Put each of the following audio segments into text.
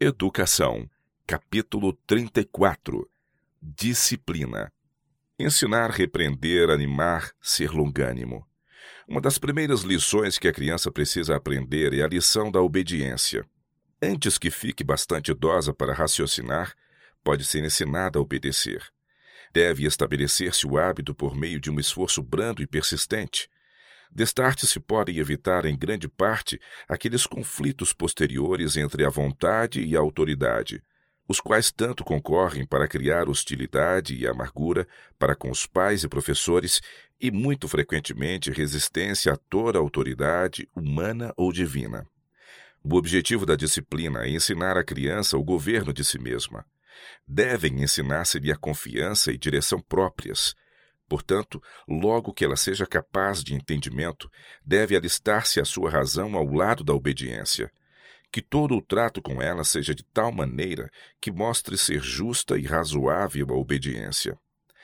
Educação, capítulo 34. Disciplina. Ensinar, repreender, animar, ser longânimo. Uma das primeiras lições que a criança precisa aprender é a lição da obediência. Antes que fique bastante idosa para raciocinar, pode ser ensinada a obedecer. Deve estabelecer-se o hábito por meio de um esforço brando e persistente. Destarte se podem evitar, em grande parte, aqueles conflitos posteriores entre a vontade e a autoridade, os quais tanto concorrem para criar hostilidade e amargura para com os pais e professores e, muito frequentemente, resistência a toda autoridade, humana ou divina. O objetivo da disciplina é ensinar à criança o governo de si mesma. Devem ensinar-se-lhe a confiança e direção próprias. Portanto, logo que ela seja capaz de entendimento, deve alistar-se a sua razão ao lado da obediência. Que todo o trato com ela seja de tal maneira que mostre ser justa e razoável a obediência.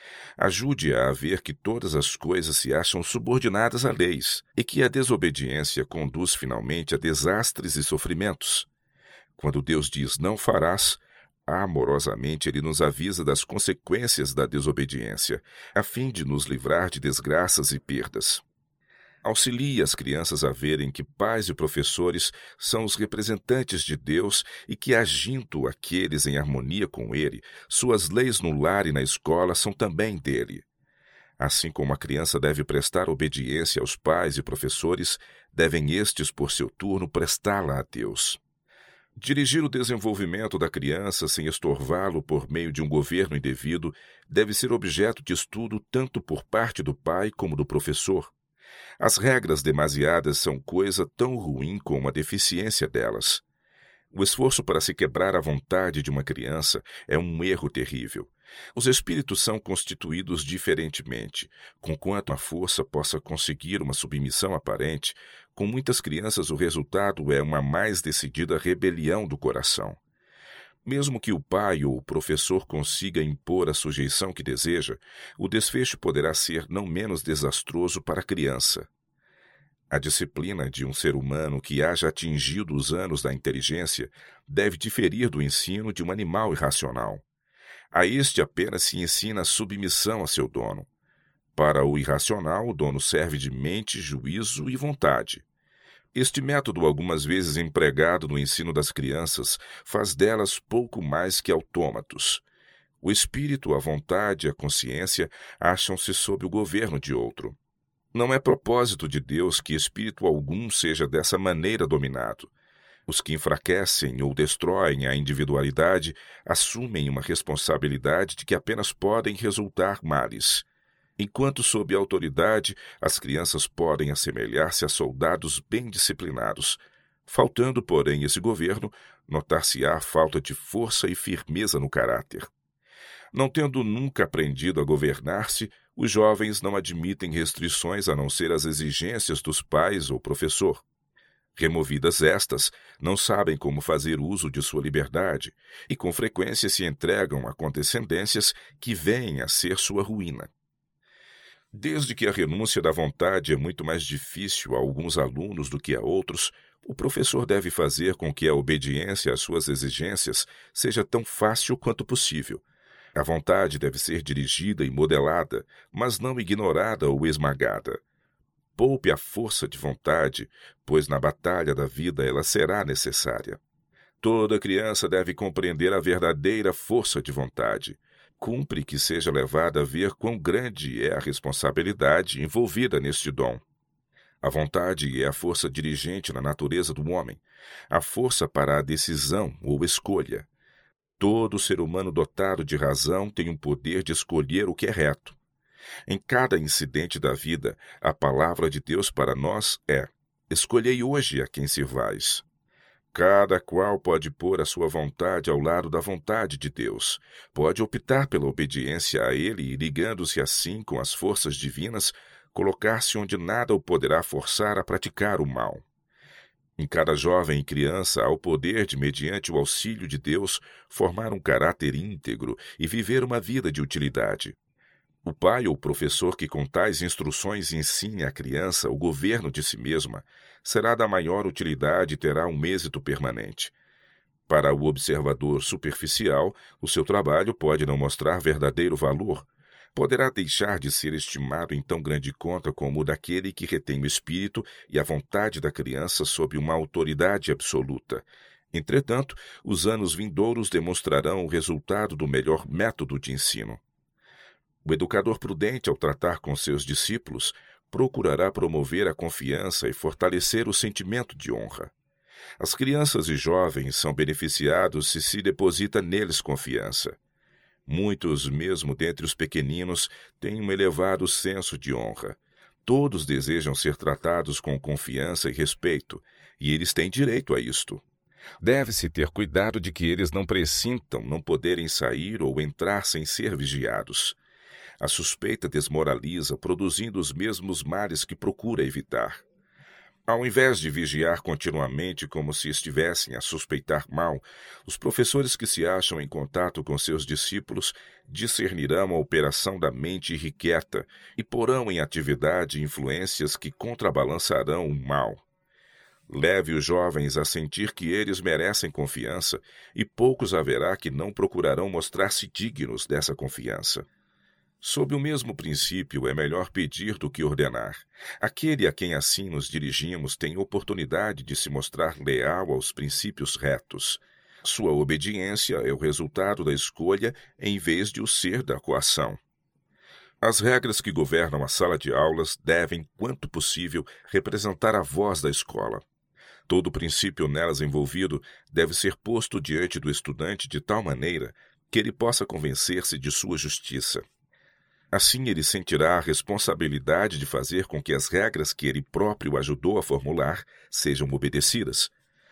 Ajude-a a ver que todas as coisas se acham subordinadas a leis e que a desobediência conduz finalmente a desastres e sofrimentos. Quando Deus diz não farás, amorosamente ele nos avisa das consequências da desobediência, a fim de nos livrar de desgraças e perdas. Auxilie as crianças a verem que pais e professores são os representantes de Deus e que, agindo aqueles em harmonia com Ele, suas leis no lar e na escola são também dele. Assim como a criança deve prestar obediência aos pais e professores, devem estes, por seu turno, prestá-la a Deus. Dirigir o desenvolvimento da criança sem estorvá-lo por meio de um governo indevido deve ser objeto de estudo tanto por parte do pai como do professor. As regras demasiadas são coisa tão ruim como a deficiência delas. O esforço para se quebrar a vontade de uma criança é um erro terrível. Os espíritos são constituídos diferentemente. Conquanto a força possa conseguir uma submissão aparente, com muitas crianças o resultado é uma mais decidida rebelião do coração. Mesmo que o pai ou o professor consiga impor a sujeição que deseja, o desfecho poderá ser não menos desastroso para a criança. A disciplina de um ser humano que haja atingido os anos da inteligência deve diferir do ensino de um animal irracional. A este apenas se ensina a submissão a seu dono. Para o irracional, o dono serve de mente, juízo e vontade. Este método, algumas vezes empregado no ensino das crianças, faz delas pouco mais que autômatos. O espírito, a vontade e a consciência acham-se sob o governo de outro. Não é propósito de Deus que espírito algum seja dessa maneira dominado. Os que enfraquecem ou destroem a individualidade assumem uma responsabilidade de que apenas podem resultar males. Enquanto sob autoridade, as crianças podem assemelhar-se a soldados bem disciplinados. Faltando, porém, esse governo, notar-se-á a falta de força e firmeza no caráter. Não tendo nunca aprendido a governar-se, os jovens não admitem restrições a não ser as exigências dos pais ou professor. Removidas estas, não sabem como fazer uso de sua liberdade e com frequência se entregam a condescendências que vêm a ser sua ruína. Desde que a renúncia da vontade é muito mais difícil a alguns alunos do que a outros, o professor deve fazer com que a obediência às suas exigências seja tão fácil quanto possível. A vontade deve ser dirigida e modelada, mas não ignorada ou esmagada. Poupe a força de vontade, pois na batalha da vida ela será necessária. Toda criança deve compreender a verdadeira força de vontade. Cumpre que seja levada a ver quão grande é a responsabilidade envolvida neste dom. A vontade é a força dirigente na natureza do homem, a força para a decisão ou escolha. Todo ser humano dotado de razão tem o poder de escolher o que é reto. Em cada incidente da vida, a palavra de Deus para nós é: escolhei hoje a quem sirvais. Cada qual pode pôr a sua vontade ao lado da vontade de Deus. Pode optar pela obediência a Ele e, ligando-se assim com as forças divinas, colocar-se onde nada o poderá forçar a praticar o mal. Em cada jovem e criança há o poder de, mediante o auxílio de Deus, formar um caráter íntegro e viver uma vida de utilidade. O pai ou professor que com tais instruções ensine à criança o governo de si mesma será da maior utilidade e terá um êxito permanente. Para o observador superficial, o seu trabalho pode não mostrar verdadeiro valor. Poderá deixar de ser estimado em tão grande conta como o daquele que retém o espírito e a vontade da criança sob uma autoridade absoluta. Entretanto, os anos vindouros demonstrarão o resultado do melhor método de ensino. O educador prudente, ao tratar com seus discípulos, procurará promover a confiança e fortalecer o sentimento de honra. As crianças e jovens são beneficiados se deposita neles confiança. Muitos, mesmo dentre os pequeninos, têm um elevado senso de honra. Todos desejam ser tratados com confiança e respeito, e eles têm direito a isto. Deve-se ter cuidado de que eles não pressintam não poderem sair ou entrar sem ser vigiados. A suspeita desmoraliza, produzindo os mesmos males que procura evitar. Ao invés de vigiar continuamente como se estivessem a suspeitar mal, os professores que se acham em contato com seus discípulos discernirão a operação da mente irrequieta e porão em atividade influências que contrabalançarão o mal. Leve os jovens a sentir que eles merecem confiança e poucos haverá que não procurarão mostrar-se dignos dessa confiança. Sob o mesmo princípio, é melhor pedir do que ordenar. Aquele a quem assim nos dirigimos tem oportunidade de se mostrar leal aos princípios retos. Sua obediência é o resultado da escolha em vez de o ser da coação. As regras que governam a sala de aulas devem, quanto possível, representar a voz da escola. Todo princípio nelas envolvido deve ser posto diante do estudante de tal maneira que ele possa convencer-se de sua justiça. Assim ele sentirá a responsabilidade de fazer com que as regras que ele próprio ajudou a formular sejam obedecidas.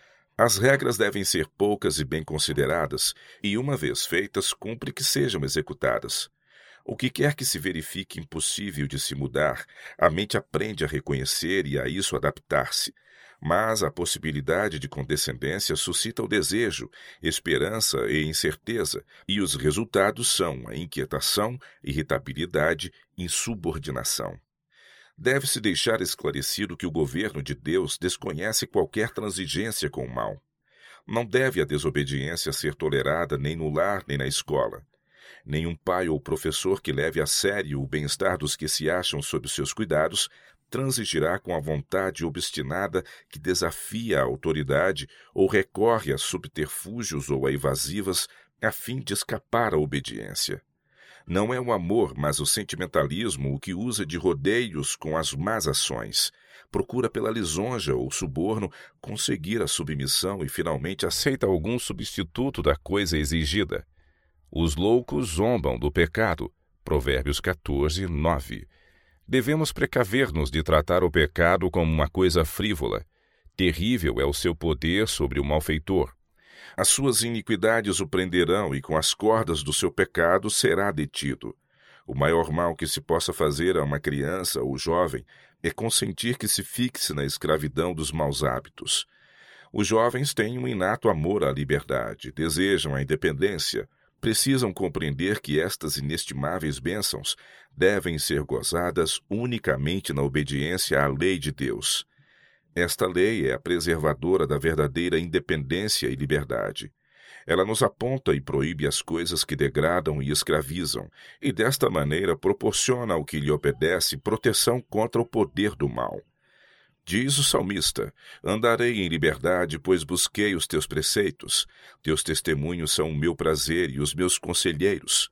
As regras devem ser poucas e bem consideradas, e uma vez feitas, cumpre que sejam executadas. O que quer que se verifique impossível de se mudar, a mente aprende a reconhecer e a isso adaptar-se. Mas a possibilidade de condescendência suscita o desejo, esperança e incerteza, e os resultados são a inquietação, irritabilidade, insubordinação. Deve-se deixar esclarecido que o governo de Deus desconhece qualquer transigência com o mal. Não deve a desobediência ser tolerada nem no lar nem na escola. Nenhum pai ou professor que leve a sério o bem-estar dos que se acham sob seus cuidados transigirá com a vontade obstinada que desafia a autoridade ou recorre a subterfúgios ou a evasivas a fim de escapar à obediência. Não é o amor, mas o sentimentalismo o que usa de rodeios com as más ações. Procura pela lisonja ou suborno conseguir a submissão e finalmente aceita algum substituto da coisa exigida. Os loucos zombam do pecado. Provérbios 14, 9. Devemos precaver-nos de tratar o pecado como uma coisa frívola. Terrível é o seu poder sobre o malfeitor. As suas iniquidades o prenderão e com as cordas do seu pecado será detido. O maior mal que se possa fazer a uma criança ou jovem é consentir que se fixe na escravidão dos maus hábitos. Os jovens têm um inato amor à liberdade, desejam a independência, precisam compreender que estas inestimáveis bênçãos devem ser gozadas unicamente na obediência à lei de Deus. Esta lei é a preservadora da verdadeira independência e liberdade. Ela nos aponta e proíbe as coisas que degradam e escravizam, e desta maneira proporciona ao que lhe obedece proteção contra o poder do mal. Diz o salmista: andarei em liberdade, pois busquei os teus preceitos. Teus testemunhos são o meu prazer e os meus conselheiros.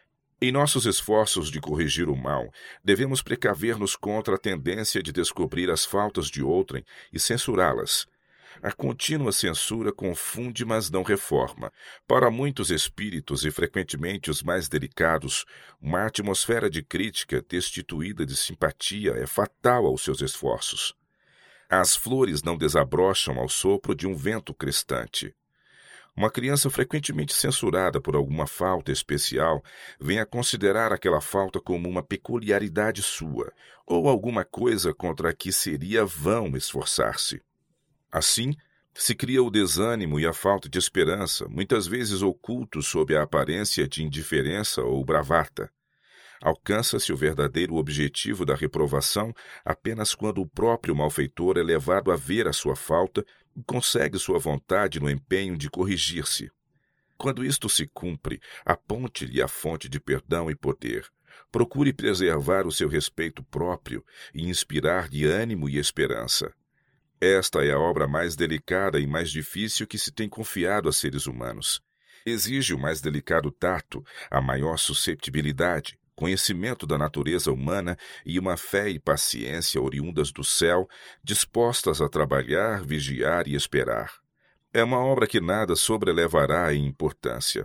Em nossos esforços de corrigir o mal, devemos precaver-nos contra a tendência de descobrir as faltas de outrem e censurá-las. A contínua censura confunde, mas não reforma. Para muitos espíritos, e frequentemente os mais delicados, uma atmosfera de crítica destituída de simpatia é fatal aos seus esforços. As flores não desabrocham ao sopro de um vento crestante. Uma criança frequentemente censurada por alguma falta especial vem a considerar aquela falta como uma peculiaridade sua, ou alguma coisa contra a que seria vão esforçar-se. Assim, se cria o desânimo e a falta de esperança, muitas vezes ocultos sob a aparência de indiferença ou bravata. Alcança-se o verdadeiro objetivo da reprovação apenas quando o próprio malfeitor é levado a ver a sua falta consegue sua vontade no empenho de corrigir-se. Quando isto se cumpre, aponte-lhe a fonte de perdão e poder. Procure preservar o seu respeito próprio e inspirar-lhe ânimo e esperança. Esta é a obra mais delicada e mais difícil que se tem confiado a seres humanos. Exige o mais delicado tato, a maior susceptibilidade, conhecimento da natureza humana e uma fé e paciência oriundas do céu, dispostas a trabalhar, vigiar e esperar. É uma obra que nada sobrelevará em importância.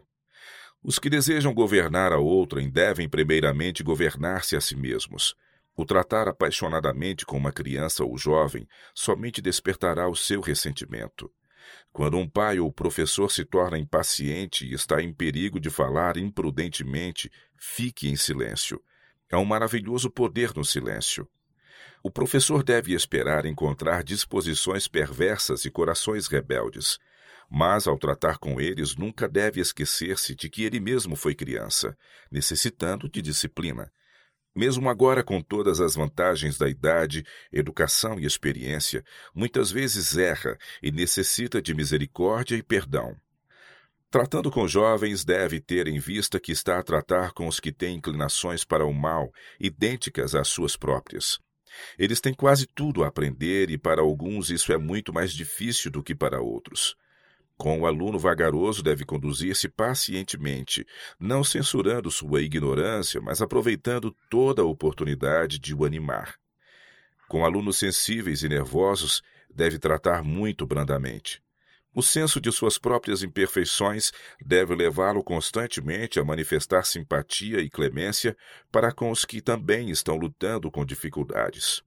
Os que desejam governar a outrem devem primeiramente governar-se a si mesmos. O tratar apaixonadamente com uma criança ou jovem somente despertará o seu ressentimento. Quando um pai ou professor se torna impaciente e está em perigo de falar imprudentemente, fique em silêncio. Há um maravilhoso poder no silêncio. O professor deve esperar encontrar disposições perversas e corações rebeldes, mas ao tratar com eles nunca deve esquecer-se de que ele mesmo foi criança, necessitando de disciplina. Mesmo agora, com todas as vantagens da idade, educação e experiência, muitas vezes erra e necessita de misericórdia e perdão. Tratando com jovens, deve ter em vista que está a tratar com os que têm inclinações para o mal, idênticas às suas próprias. Eles têm quase tudo a aprender e para alguns isso é muito mais difícil do que para outros. Com o aluno vagaroso deve conduzir-se pacientemente, não censurando sua ignorância, mas aproveitando toda a oportunidade de o animar. Com alunos sensíveis e nervosos, deve tratar muito brandamente. O senso de suas próprias imperfeições deve levá-lo constantemente a manifestar simpatia e clemência para com os que também estão lutando com dificuldades.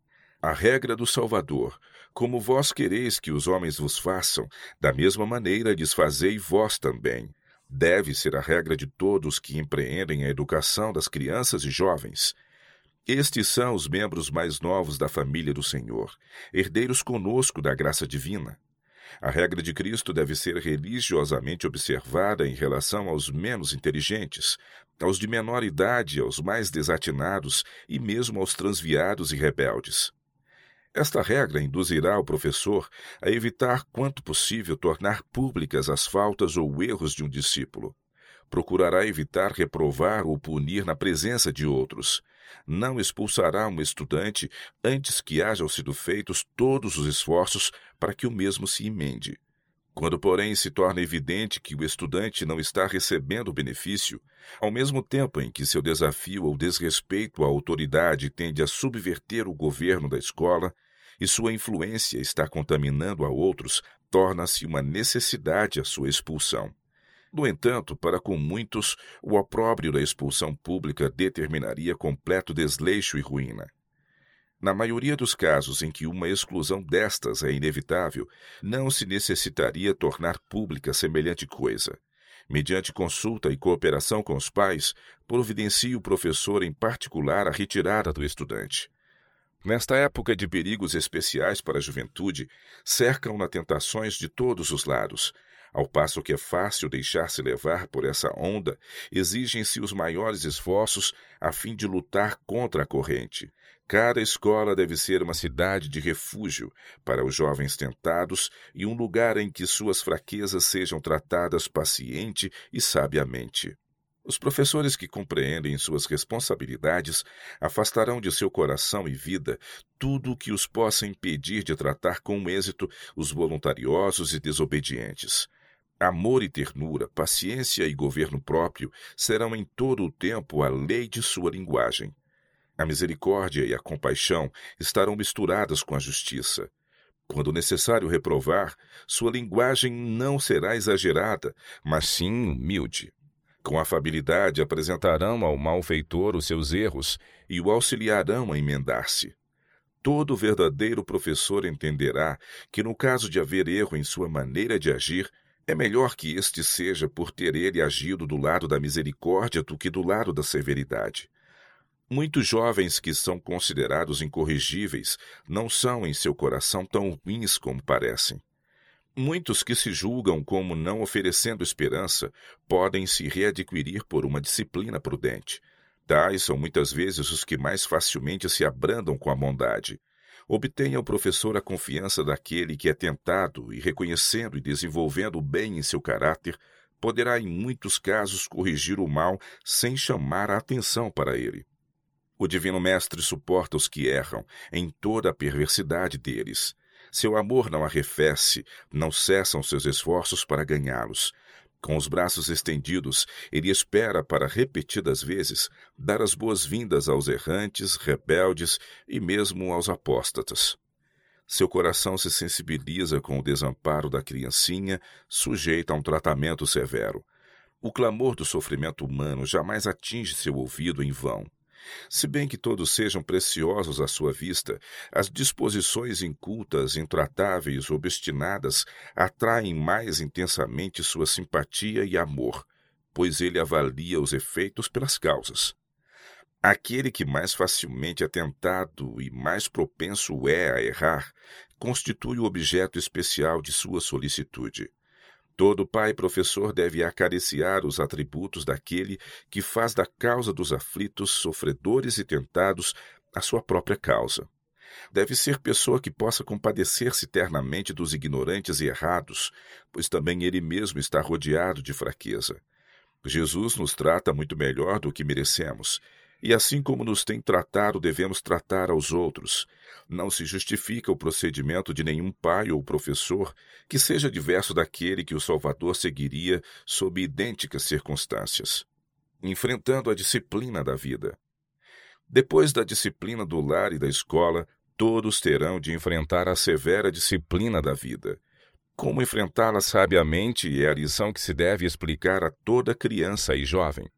A regra do Salvador: como vós quereis que os homens vos façam, da mesma maneira lhes fazei vós também. Deve ser a regra de todos que empreendem a educação das crianças e jovens. Estes são os membros mais novos da família do Senhor, herdeiros conosco da graça divina. A regra de Cristo deve ser religiosamente observada em relação aos menos inteligentes, aos de menor idade, aos mais desatinados e mesmo aos transviados e rebeldes. Esta regra induzirá o professor a evitar quanto possível tornar públicas as faltas ou erros de um discípulo. Procurará evitar reprovar ou punir na presença de outros. Não expulsará um estudante antes que hajam sido feitos todos os esforços para que o mesmo se emende. Quando, porém, se torna evidente que o estudante não está recebendo o benefício, ao mesmo tempo em que seu desafio ou desrespeito à autoridade tende a subverter o governo da escola e sua influência está contaminando a outros, torna-se uma necessidade a sua expulsão. No entanto, para com muitos, o opróbrio da expulsão pública determinaria completo desleixo e ruína. Na maioria dos casos em que uma exclusão destas é inevitável, não se necessitaria tornar pública semelhante coisa. Mediante consulta e cooperação com os pais, providencie o professor em particular a retirada do estudante. Nesta época de perigos especiais para a juventude, cercam-na tentações de todos os lados. Ao passo que é fácil deixar-se levar por essa onda, exigem-se os maiores esforços a fim de lutar contra a corrente. Cada escola deve ser uma cidade de refúgio para os jovens tentados e um lugar em que suas fraquezas sejam tratadas paciente e sabiamente. Os professores que compreendem suas responsabilidades afastarão de seu coração e vida tudo o que os possa impedir de tratar com êxito os voluntariosos e desobedientes. Amor e ternura, paciência e governo próprio serão em todo o tempo a lei de sua linguagem. A misericórdia e a compaixão estarão misturadas com a justiça. Quando necessário reprovar, sua linguagem não será exagerada, mas sim humilde. Com afabilidade apresentarão ao malfeitor os seus erros e o auxiliarão a emendar-se. Todo verdadeiro professor entenderá que, no caso de haver erro em sua maneira de agir, é melhor que este seja por ter ele agido do lado da misericórdia do que do lado da severidade. Muitos jovens que são considerados incorrigíveis não são em seu coração tão ruins como parecem. Muitos que se julgam como não oferecendo esperança podem se readquirir por uma disciplina prudente. Tais são muitas vezes os que mais facilmente se abrandam com a bondade. Obtenha o professor a confiança daquele que é tentado e, reconhecendo e desenvolvendo o bem em seu caráter, poderá, em muitos casos, corrigir o mal sem chamar a atenção para ele. O Divino Mestre suporta os que erram em toda a perversidade deles. Seu amor não arrefece, não cessam seus esforços para ganhá-los. Com os braços estendidos, ele espera para, repetidas vezes, dar as boas-vindas aos errantes, rebeldes e mesmo aos apóstatas. Seu coração se sensibiliza com o desamparo da criancinha, sujeita a um tratamento severo. O clamor do sofrimento humano jamais atinge seu ouvido em vão. Se bem que todos sejam preciosos à sua vista, as disposições incultas, intratáveis, obstinadas, atraem mais intensamente sua simpatia e amor, pois ele avalia os efeitos pelas causas. Aquele que mais facilmente é tentado e mais propenso é a errar, constitui o objeto especial de sua solicitude. Todo pai professor deve acariciar os atributos daquele que faz da causa dos aflitos, sofredores e tentados a sua própria causa. Deve ser pessoa que possa compadecer-se ternamente dos ignorantes e errados, pois também ele mesmo está rodeado de fraqueza. Jesus nos trata muito melhor do que merecemos, e assim como nos tem tratado, devemos tratar aos outros. Não se justifica o procedimento de nenhum pai ou professor que seja diverso daquele que o Salvador seguiria sob idênticas circunstâncias. Enfrentando a disciplina da vida. Depois da disciplina do lar e da escola, todos terão de enfrentar a severa disciplina da vida. Como enfrentá-la sabiamente é a lição que se deve explicar a toda criança e jovem.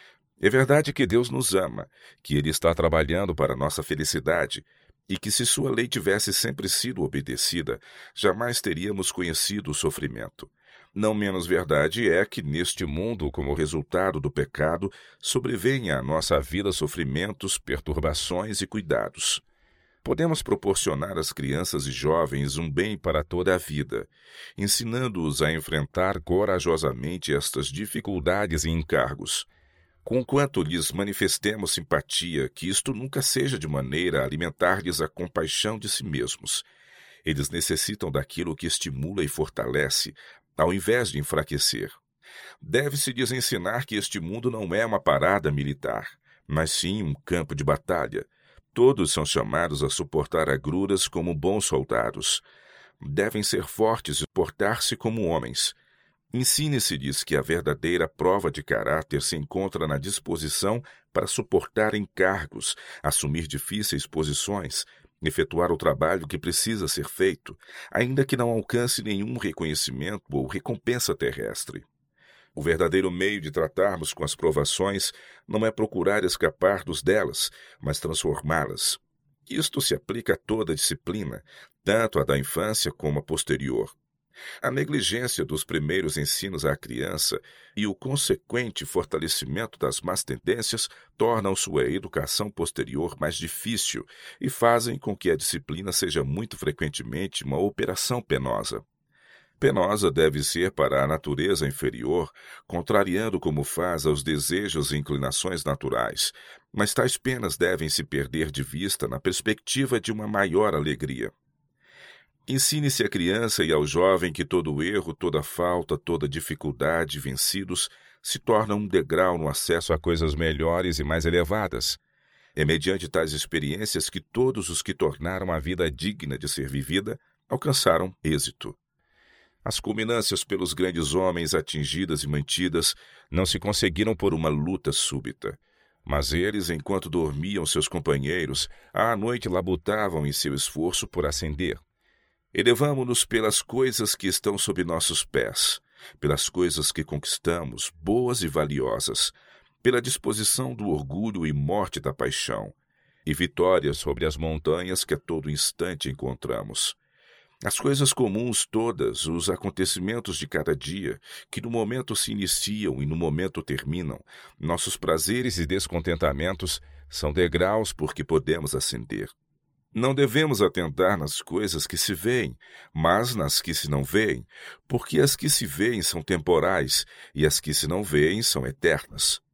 É verdade que Deus nos ama, que Ele está trabalhando para nossa felicidade, e que se sua lei tivesse sempre sido obedecida, jamais teríamos conhecido o sofrimento. Não menos verdade é que neste mundo, como resultado do pecado, sobrevêm à nossa vida sofrimentos, perturbações e cuidados. Podemos proporcionar às crianças e jovens um bem para toda a vida, ensinando-os a enfrentar corajosamente estas dificuldades e encargos. Conquanto lhes manifestemos simpatia, que isto nunca seja de maneira a alimentar-lhes a compaixão de si mesmos. Eles necessitam daquilo que estimula e fortalece, ao invés de enfraquecer. Deve-se lhes ensinar que este mundo não é uma parada militar, mas sim um campo de batalha. Todos são chamados a suportar agruras como bons soldados. Devem ser fortes e portar-se como homens. Ensine-se-lhes que a verdadeira prova de caráter se encontra na disposição para suportar encargos, assumir difíceis posições, efetuar o trabalho que precisa ser feito, ainda que não alcance nenhum reconhecimento ou recompensa terrestre. O verdadeiro meio de tratarmos com as provações não é procurar escapar-nos delas, mas transformá-las. Isto se aplica a toda a disciplina, tanto a da infância como a posterior. A negligência dos primeiros ensinos à criança e o consequente fortalecimento das más tendências tornam sua educação posterior mais difícil e fazem com que a disciplina seja muito frequentemente uma operação penosa. Penosa deve ser para a natureza inferior, contrariando como faz aos desejos e inclinações naturais, mas tais penas devem se perder de vista na perspectiva de uma maior alegria. Ensine-se à criança e ao jovem que todo erro, toda falta, toda dificuldade vencidos se tornam um degrau no acesso a coisas melhores e mais elevadas. É mediante tais experiências que todos os que tornaram a vida digna de ser vivida alcançaram êxito. As culminâncias pelos grandes homens atingidas e mantidas não se conseguiram por uma luta súbita. Mas eles, enquanto dormiam seus companheiros, à noite labutavam em seu esforço por ascender. Elevamo-nos pelas coisas que estão sob nossos pés, pelas coisas que conquistamos, boas e valiosas, pela disposição do orgulho e morte da paixão, e vitória sobre as montanhas que a todo instante encontramos. As coisas comuns todas, os acontecimentos de cada dia, que no momento se iniciam e no momento terminam, nossos prazeres e descontentamentos, são degraus por que podemos ascender. Não devemos atentar nas coisas que se veem, mas nas que se não veem, porque as que se veem são temporais e as que se não veem são eternas.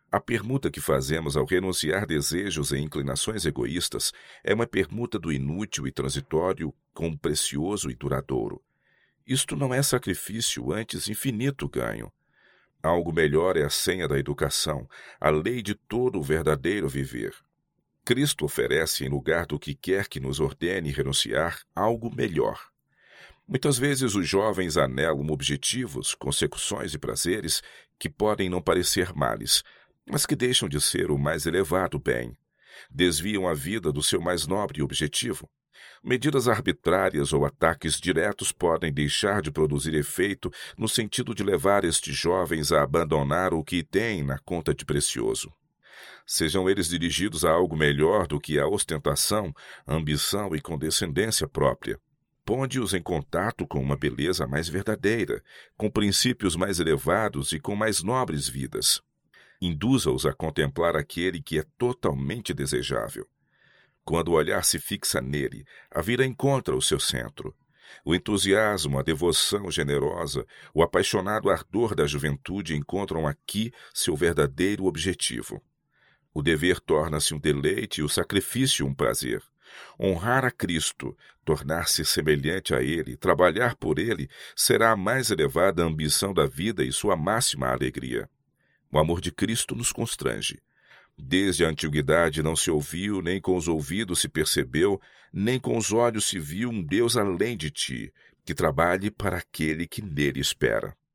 A permuta que fazemos ao renunciar desejos e inclinações egoístas é uma permuta do inútil e transitório com o precioso e duradouro. Isto não é sacrifício, antes infinito ganho. Algo melhor é a senha da educação, a lei de todo o verdadeiro viver. Cristo oferece, em lugar do que quer que nos ordene renunciar, algo melhor. Muitas vezes os jovens anelam objetivos, consecuções e prazeres que podem não parecer males, mas que deixam de ser o mais elevado bem. Desviam a vida do seu mais nobre objetivo. Medidas arbitrárias ou ataques diretos podem deixar de produzir efeito no sentido de levar estes jovens a abandonar o que têm na conta de precioso. Sejam eles dirigidos a algo melhor do que a ostentação, ambição e condescendência própria. Ponde-os em contato com uma beleza mais verdadeira, com princípios mais elevados e com mais nobres vidas. Induza-os a contemplar aquele que é totalmente desejável. Quando o olhar se fixa nele, a vida encontra o seu centro. O entusiasmo, a devoção generosa, o apaixonado ardor da juventude encontram aqui seu verdadeiro objetivo. O dever torna-se um deleite e o sacrifício um prazer. Honrar a Cristo, tornar-se semelhante a Ele, trabalhar por Ele, será a mais elevada ambição da vida e sua máxima alegria. O amor de Cristo nos constrange. Desde a antiguidade não se ouviu, nem com os ouvidos se percebeu, nem com os olhos se viu um Deus além de ti, que trabalhe para aquele que nele espera.